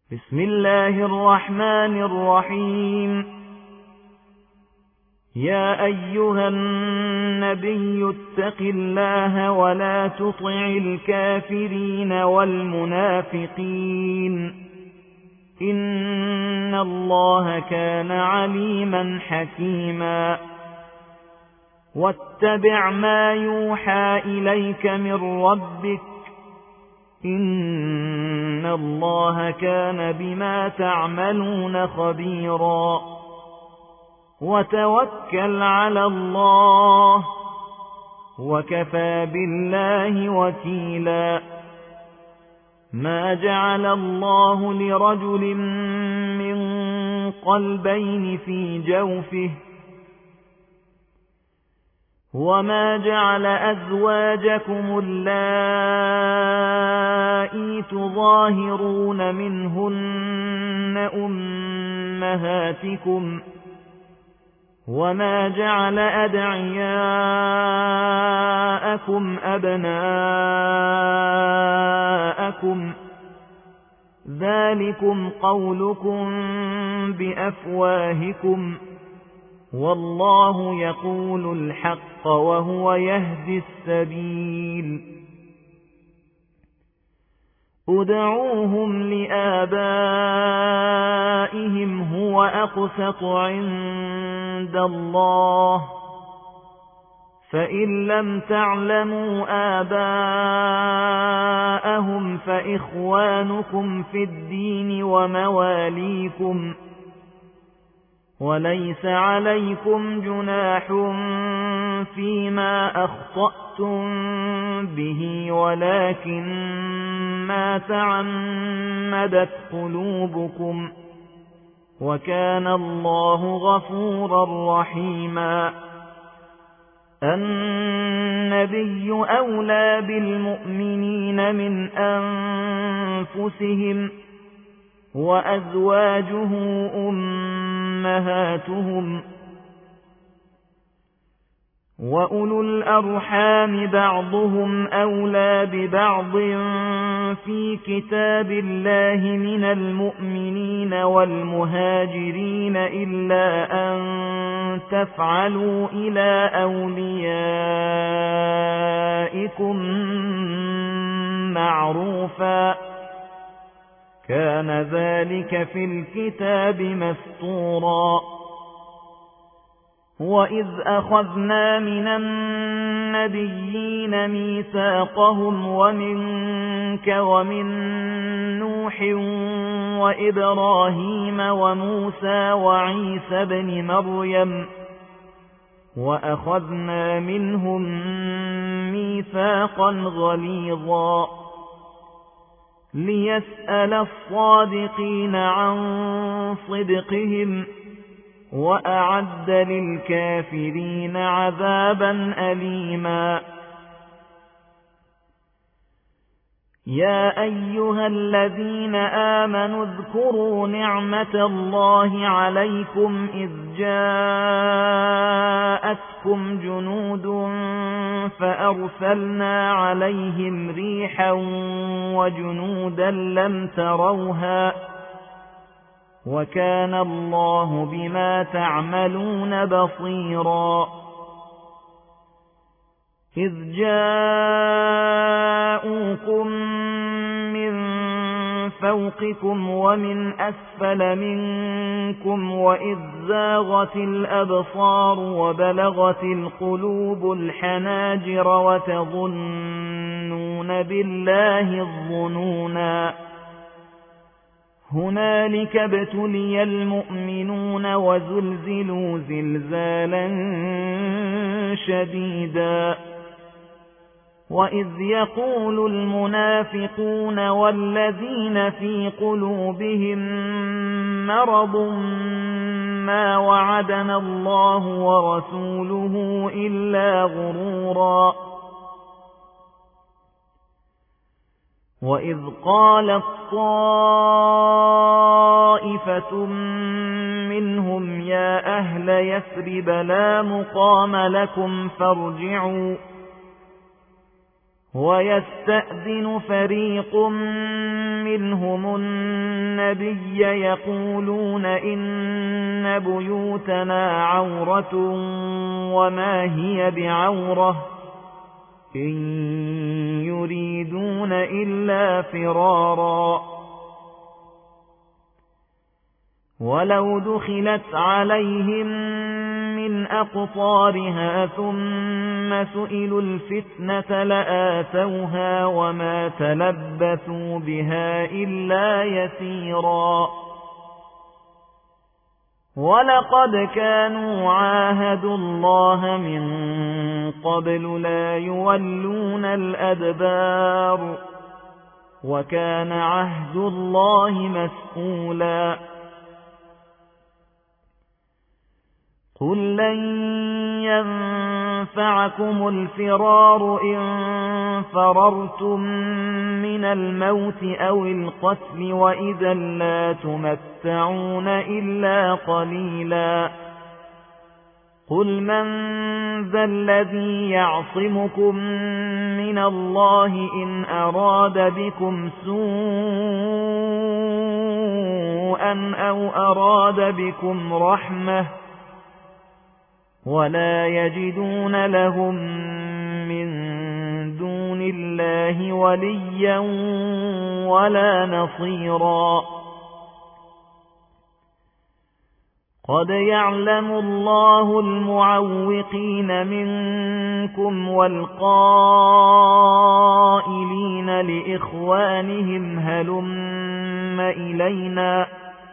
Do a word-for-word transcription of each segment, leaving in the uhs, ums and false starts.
بسم الله الرحمن الرحيم. يا أيها النبي اتق الله ولا تطع الكافرين والمنافقين إن الله كان عليما حكيما. واتبع ما يوحى إليك من ربك إن الله كان بما تعملون خبيرا. وتوكل على الله وكفى بالله وكيلا. ما جعل الله لرجل من قلبين في جوفه وما جعل أزواجكم اللائي تظاهرون منهن أمهاتكم وما جعل أدعياءكم أبناءكم ذلكم قولكم بأفواهكم والله يقول الحق وهو يهدي السبيل. ادعوهم لآبائهم هو أقسط عند الله فإن لم تعلموا آباءهم فإخوانكم في الدين ومواليكم وليس عليكم جناح فيما أخطأتم به ولكن ما تعمدت قلوبكم وكان الله غفورا رحيما. النبي أولى بالمؤمنين من أنفسهم وأزواجه أمهاتهم وأولو الأرحام بعضهم أولى ببعض في كتاب الله من المؤمنين والمهاجرين إلا أن تفعلوا إلى أوليائكم معروفا كان ذلك في الكتاب مسطورا. وإذ أخذنا من النبيين ميثاقهم ومنك ومن نوح وإبراهيم وموسى وعيسى بن مريم وأخذنا منهم ميثاقا غليظا ليسأل الصادقين عن صدقهم وأعد للكافرين عذابا أليما. يا أيها الذين آمنوا اذكروا نعمة الله عليكم إذ جاءتكم جنود فأرسلنا عليهم ريحا وجنودا لم تروها وكان الله بما تعملون بصيرا. إذ جاءوكم من فوقكم ومن أسفل منكم وإذ زاغت الأبصار وبلغت القلوب الحناجر وتظنون بالله الظنونا. هنالك ابتلي المؤمنون وزلزلوا زلزالا شديدا. وإذ يقول المنافقون والذين في قلوبهم مرض ما وعدنا الله ورسوله إلا غرورا. وإذ قالت طائفة منهم يا أهل يثرب لا مقام لكم فارجعوا ويستأذن فريق منهم النبي النبي يقولون إن بيوتنا عورة وما هي بعورة إن يريدون إلا فرارا ولو دخلت عليهم من أقطارها ثم سئلوا الفتنة لآتوها وما تلبثوا بها إلا يسيرا ولقد كانوا عاهدوا الله من قبل لا يولون الأدبار وكان عهد الله مسئولا قل لن ينفعكم الفرار إن فررتم من الموت أو القتل وإذا لا تمتعون إلا قليلا قل من ذا الذي يعصمكم من الله إن أراد بكم سوءا أو أراد بكم رحمة ولا يجدون لهم من دون الله وليا ولا نصيرا قد يعلم الله المعوقين منكم والقائلين لإخوانهم هلم إلينا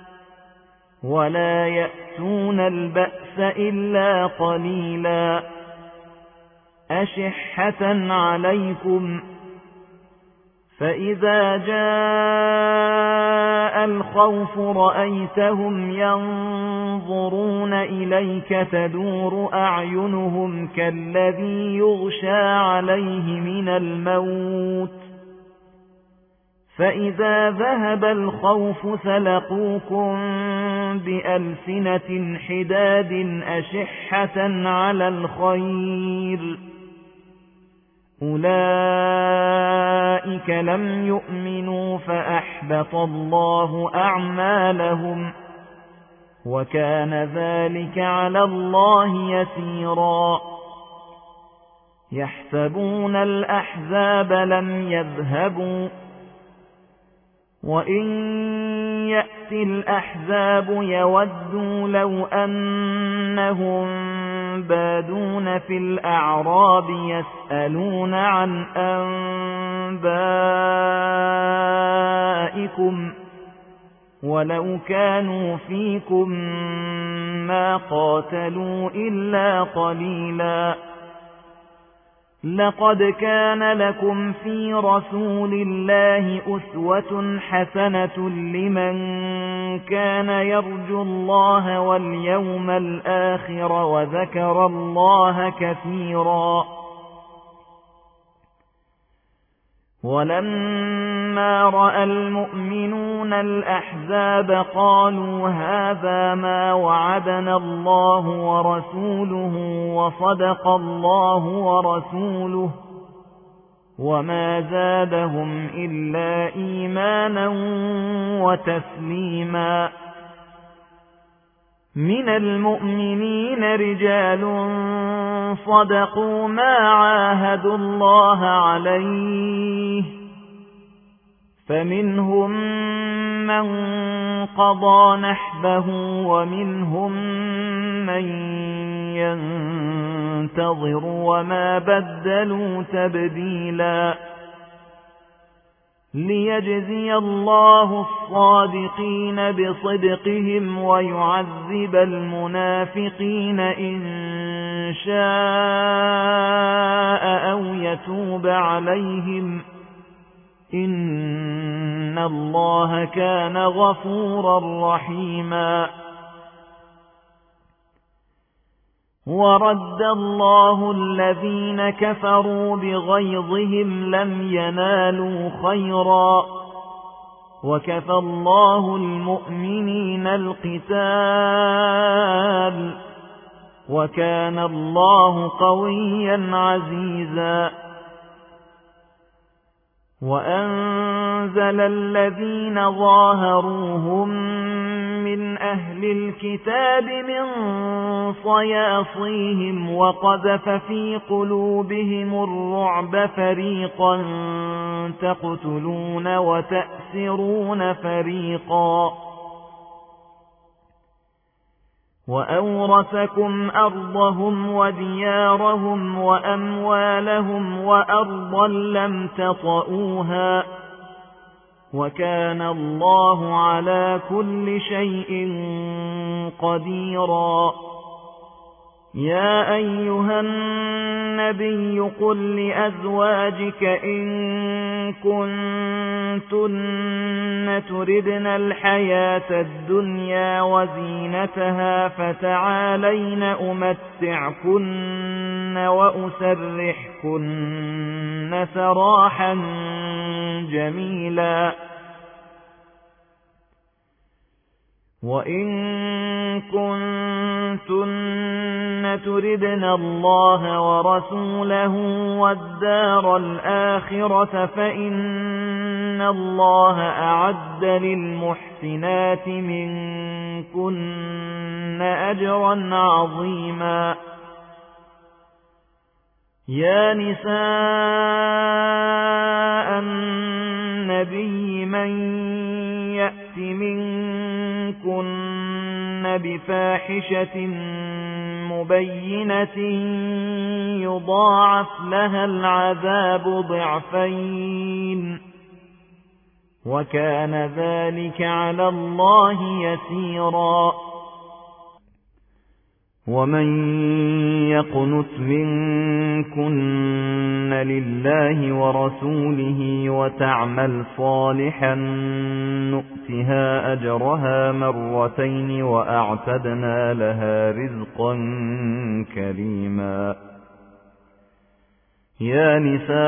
ولا يأتون البأس إلا قليلا أشحة عليكم فإذا جاء الخوف رأيتهم ينظرون إليك تدور أعينهم كالذي يغشى عليه من الموت فإذا ذهب الخوف سلقوكم بألسنة حداد أشحة على الخير أولئك لم يؤمنوا فأحبط الله أعمالهم وكان ذلك على الله يسيرا يحسبون الأحزاب لم يذهبوا وإن يأتي الأحزاب يودوا لو أنهم بادون في الأعراب يسألون عن أنبائكم ولو كانوا فيكم ما قاتلوا إلا قليلا لقد كان لكم في رسول الله أسوة حسنة لمن كان يرجو الله واليوم الآخر وذكر الله كثيرا ولما رأى المؤمنون الأحزاب قالوا هذا ما وعدنا الله ورسوله وصدق الله ورسوله وما زادهم إلا إيمانا وتسليما من المؤمنين رجال صدقوا ما عاهدوا الله عليه فمنهم من قضى نحبه ومنهم من ينتظر وما بدلوا تبديلا ليجزي الله الصادقين بصدقهم ويعذب المنافقين إن شاء أو يتوب عليهم إن الله كان غفورا رحيما ورد الله الذين كفروا بغيظهم لم ينالوا خيرا وكفى الله المؤمنين القتال وكان الله قويا عزيزا وأنزل الذين ظاهروهم من أهل الكتاب من صياصيهم وقذف في قلوبهم الرعب فريقا تقتلون وتأسرون فريقا وأورثكم أرضهم وديارهم وأموالهم وأرضا لم تطئوها وكان الله على كل شيء قديرا. يا أيها النبي قل لأزواجك إن كنتن تردن الحياة الدنيا وزينتها فتعالين أمتعكن وأسرحكن سراحا جميلا. وإن كنتن تردن الله ورسوله والدار الآخرة فإن الله أعد للمحسنات منكن أجرا عظيما. يا نساء النبي من يأت منكن بفاحشة مبينة يضاعف لها العذاب ضعفين وكان ذلك على الله يسيرا. ومن يقنت منكن لله ورسوله وتعمل صالحا نؤتها أجرها مرتين وأعتدنا لها رزقا كريما. يا نساء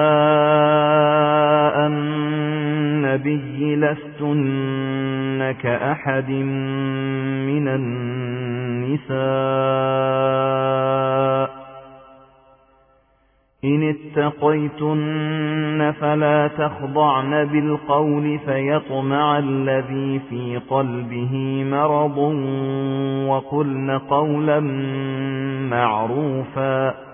النبي لستن كأحد من النساء إن اتقيتن فلا تخضعن بالقول فيطمع الذي في قلبه مرض وقلن قولا معروفا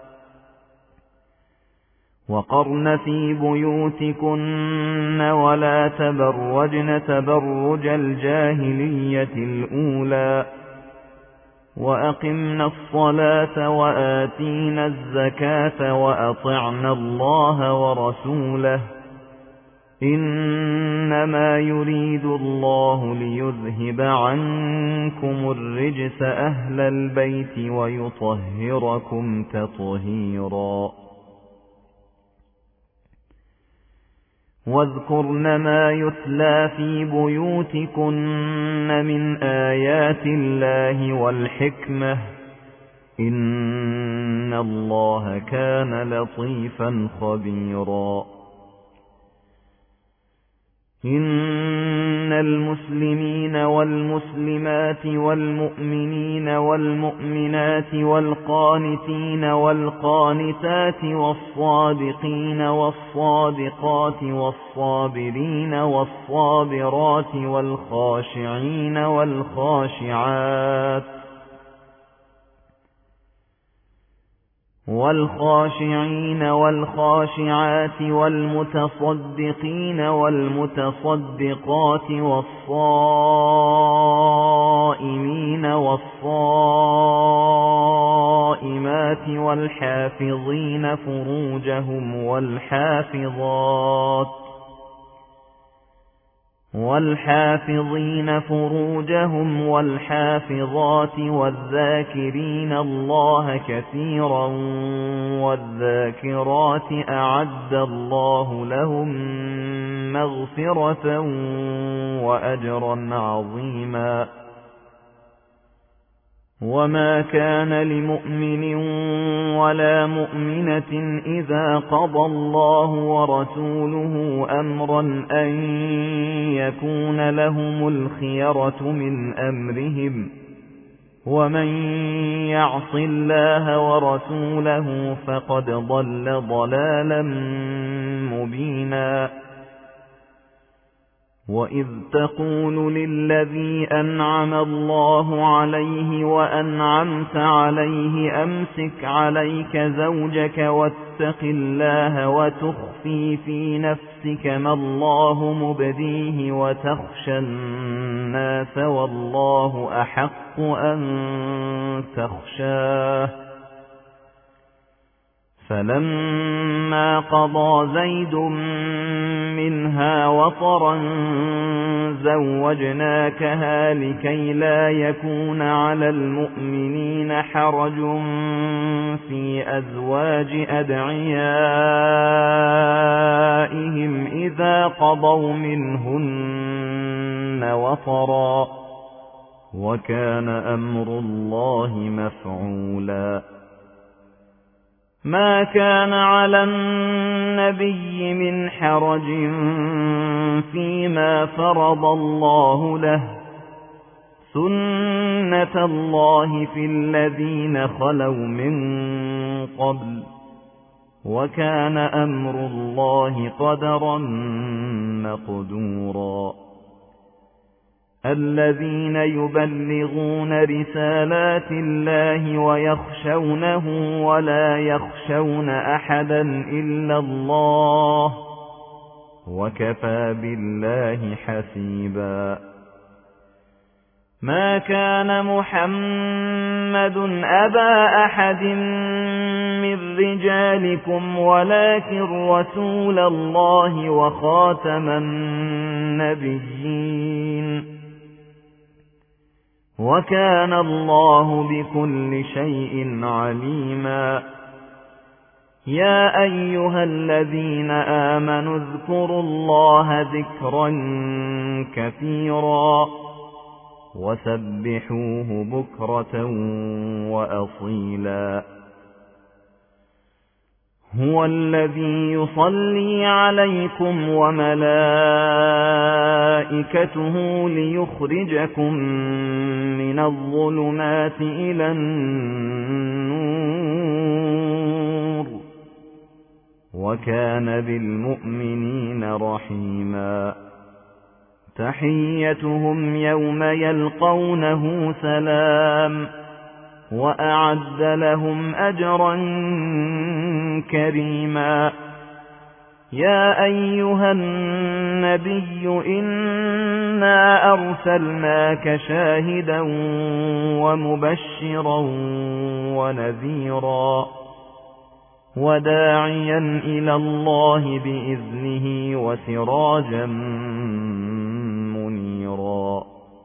وقرن في بيوتكن ولا تبرجن تبرج الجاهلية الأولى وأقمنا الصلاة وآتينا الزكاة وأطعنا الله ورسوله إنما يريد الله ليذهب عنكم الرجس أهل البيت ويطهركم تطهيرا. واذكرن ما يتلى في بيوتكن من آيات الله والحكمة إن الله كان لطيفا خبيرا. إن المسلمين والمسلمات والمؤمنين والمؤمنات والقانتين والقانتات والصادقين والصادقات والصابرين والصابرات والخاشعين والخاشعات والخاشعين والخاشعات والمتصدقين والمتصدقات والصائمين والصائمات والحافظين فروجهم والحافظات والحافظين فروجهم والحافظات والذاكرين الله كثيرا والذاكرات أعد الله لهم مغفرة وأجرا عظيما. وما كان لمؤمن ولا مؤمنة إذا قضى الله ورسوله أمرا أن يكون لهم الخيرة من أمرهم ومن يعص الله ورسوله فقد ضل ضلالا مُبِينًا وَإِذْ تَقُولُ لِلَّذِي أَنْعَمَ اللَّهُ عَلَيْهِ وَأَنْعَمْتَ عَلَيْهِ أَمْسِكْ عَلَيْكَ زَوْجَكَ وَاتَّقِ اللَّهَ وَتُخْفِي فِي نَفْسِكَ مَا اللَّهُ مُبْدِيهِ وَتَخْشَى النَّاسَ وَاللَّهُ أَحَقُّ أَن تَخْشَاهُ فَلَمَّا قَضَى زَيْدٌ مِنْهَا وَطَرًا زَوَّجْنَاكَهَا لِكَيْ لَا يَكُونَ عَلَى الْمُؤْمِنِينَ حَرَجٌ فِي أَزْوَاجِ أَدْعِيَائِهِمْ إِذَا قَضَوْا مِنْهُنَّ وَطَرًا وَكَانَ أَمْرُ اللَّهِ مَفْعُولًا مَا كَانَ عَلَى النَّبِيِّ مِنْ حَرَجٍ فِيمَا فَرَضَ اللَّهُ لَهُ سُنَّةَ اللَّهِ فِي الَّذِينَ خَلَوْا مِنْ قَبْلُ وَكَانَ أَمْرُ اللَّهِ قَدَرًا مَقْدُورًا الَّذِينَ يُبَلِّغُونَ رِسَالَاتِ اللَّهِ وَيَخْشَوْنَهُ وَلَا يَخْشَوْنَ أَحَدًا إِلَّا اللَّهَ وَكَفَى بِاللَّهِ حَسِيبًا مَا كَانَ مُحَمَّدٌ أَبَا أَحَدٍ مِّن رِّجَالِكُمْ وَلَكِن رَّسُولَ اللَّهِ وَخَاتَمَ النَّبِيِّينَ وَكَانَ اللَّهُ بِكُلِّ شَيْءٍ عَلِيمًا يَا أَيُّهَا الَّذِينَ آمَنُوا اذْكُرُوا اللَّهَ ذِكْرًا كَثِيرًا وَسَبِّحُوهُ بُكْرَةً وَأَصِيلًا هُوَ الَّذِي يُصَلِّي عَلَيْكُمْ وَمَلَائِكَتُهُ لِيُخْرِجَكُم مِّنَ الظُّلُمَاتِ إِلَى النُّورِ وَكَانَ بِالْمُؤْمِنِينَ رَحِيمًا تَحِيَّتُهُمْ يَوْمَ يَلْقَوْنَهُ سَلَامٌ وَأَعَدَّ لَهُمْ أَجْرًا كَرِيمًا يَا أَيُّهَا النَّبِيُّ إِنَّا أَرْسَلْنَاكَ شَاهِدًا وَمُبَشِّرًا وَنَذِيرًا وَدَاعِيًا إِلَى اللَّهِ بِإِذْنِهِ وَسِرَاجًا مُنِيرًا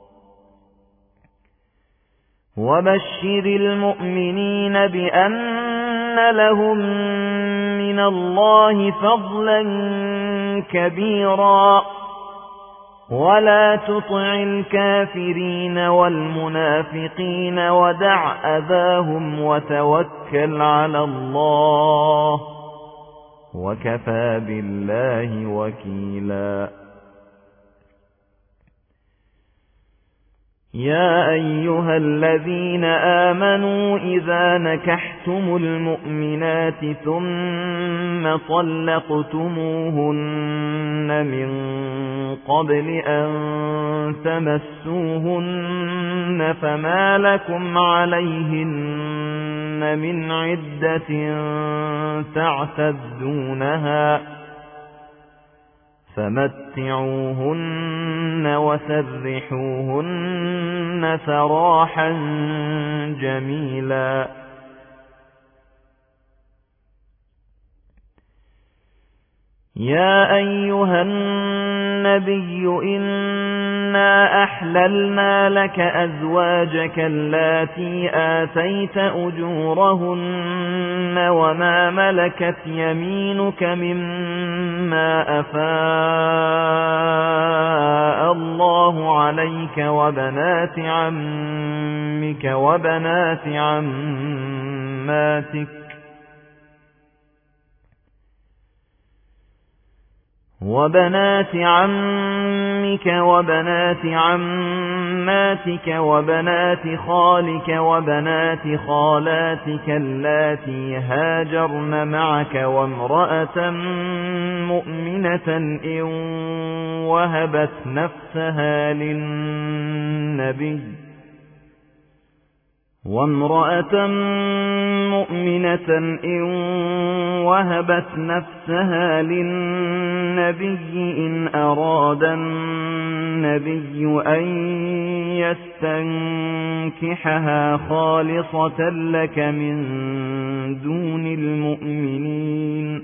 وَبَشِّرِ الْمُؤْمِنِينَ بِأَنَّ لَهُم مِّنَ اللَّهِ فَضْلًا كَبِيرًا وَلَا تُطِعِ الْكَافِرِينَ وَالْمُنَافِقِينَ وَدَعْ أَذَاهُمْ وَتَوَكَّلْ عَلَى اللَّهِ وَكَفَى بِاللَّهِ وَكِيلًا يَا أَيُّهَا الَّذِينَ آمَنُوا إِذَا نَكَحْتُمُ الْمُؤْمِنَاتِ ثُمَّ طَلَّقْتُمُوهُنَّ مِنْ قَبْلِ أَنْ تَمَسُّوهُنَّ فَمَا لَكُمْ عَلَيْهِنَّ مِنْ عِدَّةٍ تَعْتَدُّونَهَا فَمَتِّعُوهُنَّ وَسَرِّحُوهُنَّ سَرَاحًا جَمِيلًا يَا أَيُّهَا النَّبِيُّ إِنَّا أَحْلَلْنَا لَكَ أَزْوَاجَكَ اللَّاتِي آتَيْتَ أُجُورَهُنَّ وَمَا مَلَكَتْ يَمِينُكَ مِمَّا أَفَاءَ اللَّهُ عَلَيْكَ وَبَنَاتِ عَمِّكَ وَبَنَاتِ عَمَّاتِكَ وَبَنَاتِ عَمِّكَ وبنات عماتك وبنات خالك وبنات خالاتك اللاتي هاجرن معك وامرأة مؤمنة إن وهبت نفسها للنبي وامرأة مؤمنة إن وهبت نفسها للنبي إن أراد النبي أن يستنكحها خالصة لك من دون المؤمنين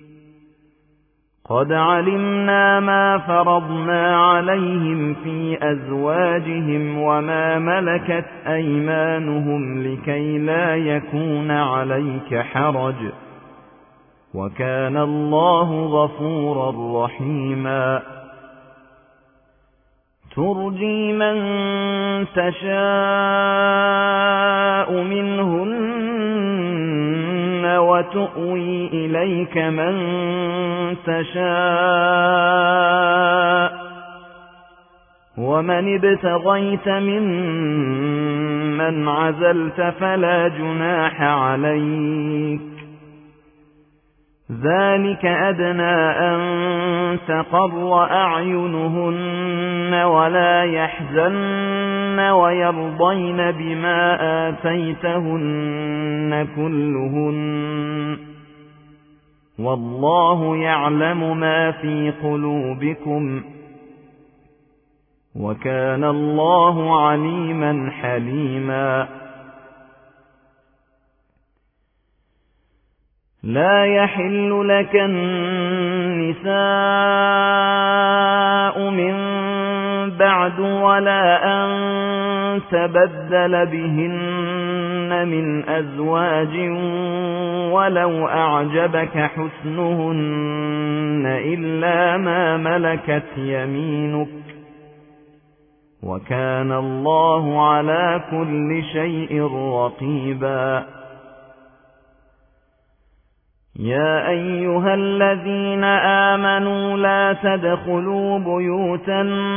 قد علمنا ما فرضنا عليهم في أزواجهم وما ملكت أيمانهم لكي لا يكون عليك حرج وكان الله غفورا رحيما ترجي من تشاء منهن وتؤوي إليك من تشاء ومن ابتغيت ممن عزلت فلا جناح عليك ذلك أدنى أن تقر أعينهن ولا يحزن ويرضين بما آتيتهن كلهن والله يعلم ما في قلوبكم وكان الله عليما حليما لا يحل لك النساء من بعد ولا أن تبدل بهن من أزواج ولو أعجبك حسنهن إلا ما ملكت يمينك وكان الله على كل شيء رقيبا يا أيها الذين آمنوا لا تدخلوا بيوت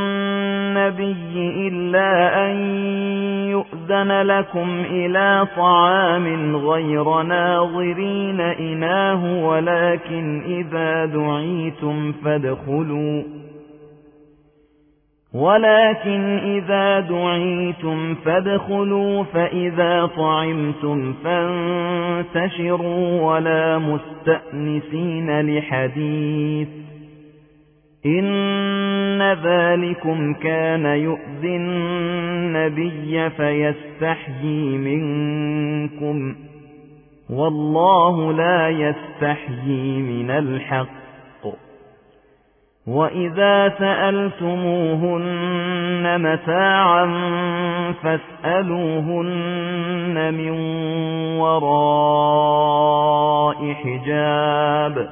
النبي إلا أن يؤذن لكم إلى طعام غير ناظرين إناه ولكن إذا دعيتم فادخلوا ولكن إذا دعيتم فادخلوا فإذا طعمتم فانتشروا ولا مستأنسين لحديث إن ذلكم كان يؤذي النبي فيستحيي منكم والله لا يستحيي من الحق وإذا سألتموهن متاعا فاسألوهن من وراء حجاب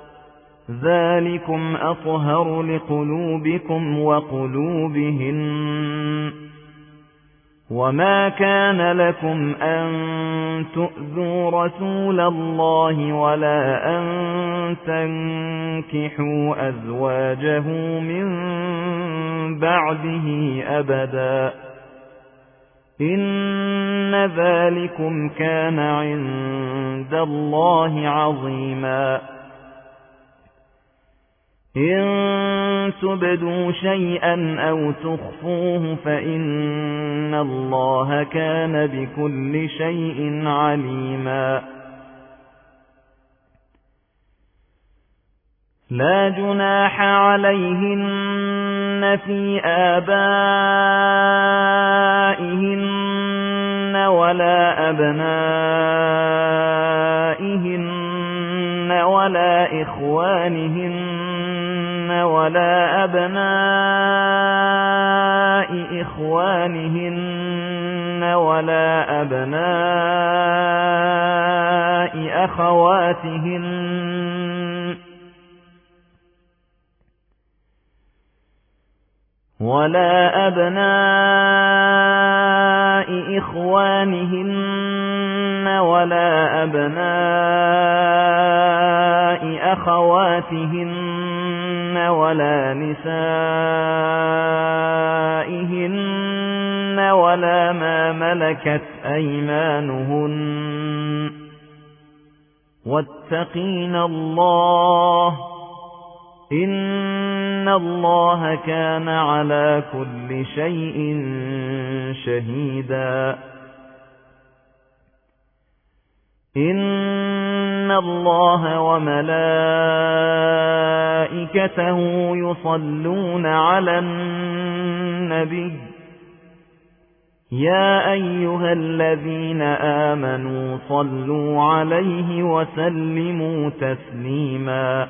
ذلكم أطهر لقلوبكم وقلوبهن وما كان لكم أن تؤذوا رسول الله ولا أن تنكحوا أزواجه من بعده أبدا إن ذلكم كان عند الله عظيما إن تبدوا شيئا أو تخفوه فإن الله كان بكل شيء عليما لا جناح عليهن في آبائهن ولا أبنائهن ولا إخوانهن ولا أبناء إخوانهن ولا أبناء أخواتهن ولا أبناء إخوانهن ولا أبناء أخواتهن ولا نسائهن ما ملكت أيمانهن واتقين الله إن الله كان على كل شيء شهيدا إن الله وملائكته يصلون على النبي يا أيها الذين آمنوا صلوا عليه وسلموا تسليما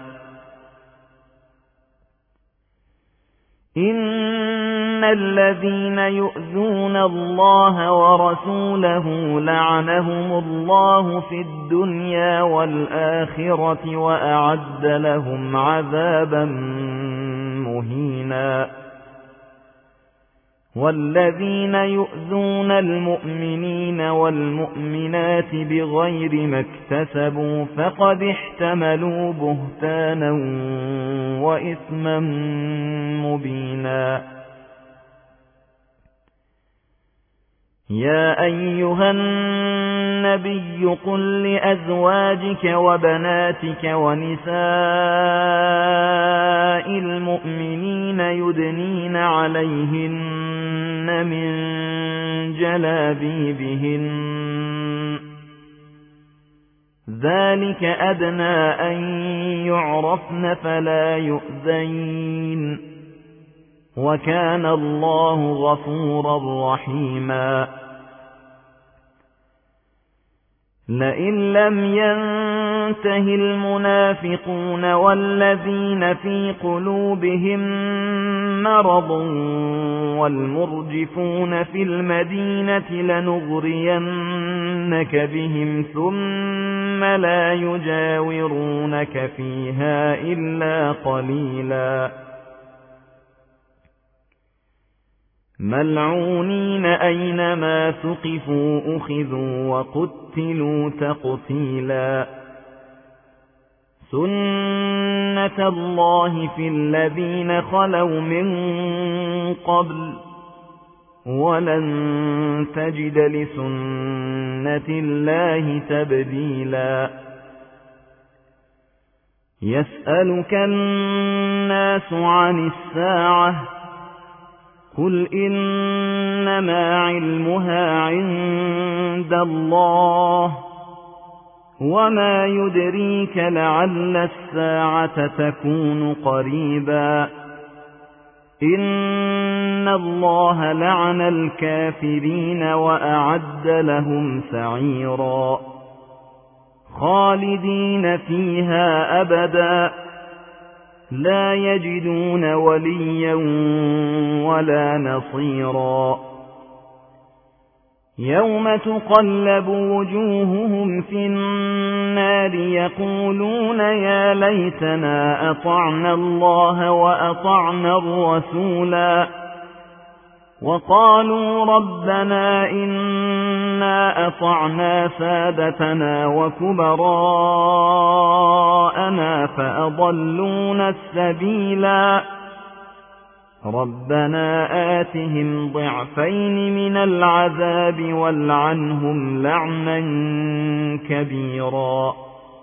إن الذين يؤذون الله ورسوله لعنهم الله في الدنيا والآخرة وأعد لهم عذابا مهينا والذين يؤذون المؤمنين والمؤمنات بغير ما اكتسبوا فقد احتملوا بهتانا وإثما مبينا يا أيها النبي قل لأزواجك وبناتك ونساء المؤمنين يدنين عليهن من جلابيبهن ذلك أدنى أن يعرفن فلا يؤذين وكان الله غفورا رحيما لئن لم ينته المنافقون والذين في قلوبهم مرض والمرجفون في المدينة لنغرينك بهم ثم لا يجاورونك فيها إلا قليلا ملعونين أينما ثقفوا أخذوا وقتلوا تقتيلا سنة الله في الذين خلوا من قبل ولن تجد لسنة الله تبديلا يسألك الناس عن الساعة قل إنما علمها عند الله وما يدريك لعل الساعة تكون قريبا إن الله لعن الكافرين وأعد لهم سعيرا خالدين فيها أبدا لا يجدون وليا ولا نصيرا يوم تقلب وجوههم في النار يقولون يا ليتنا أطعنا الله وأطعنا الرسولا وقالوا ربنا إنا أطعنا سادتنا وكبراءنا فأضلونا السبيلا ربنا آتهم ضعفين من العذاب والعنهم لعنا كبيرا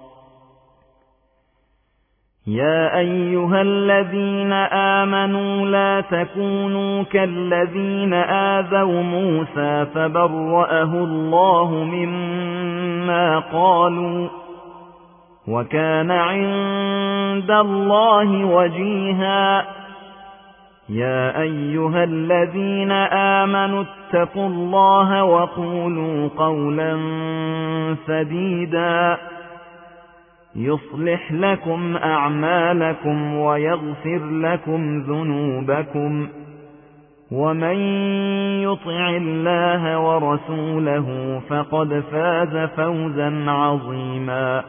يا أيها الذين آمنوا لا تكونوا كالذين آذوا موسى فبرأه الله مما قالوا وكان عند الله وجيها يا أيها الذين آمنوا اتقوا الله وقولوا قولا سديدا يصلح لكم أعمالكم ويغفر لكم ذنوبكم ومن يطع الله ورسوله فقد فاز فوزا عظيما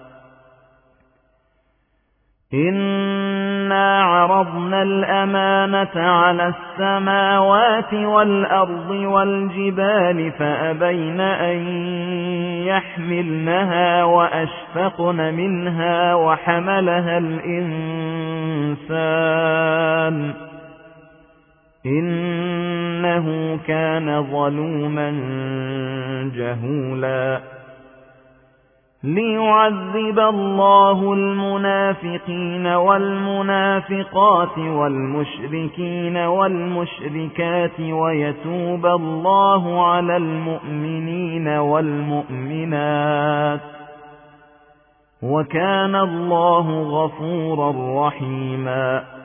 إنا عرضنا الأمانة على السماوات والأرض والجبال فأبين أن يحملنها وأشفقن منها وحملها الإنسان إنه إنه كان ظلوما جهولا ليعذب الله المنافقين والمنافقات والمشركين والمشركات ويتوب الله على المؤمنين والمؤمنات وكان الله غفورا رحيما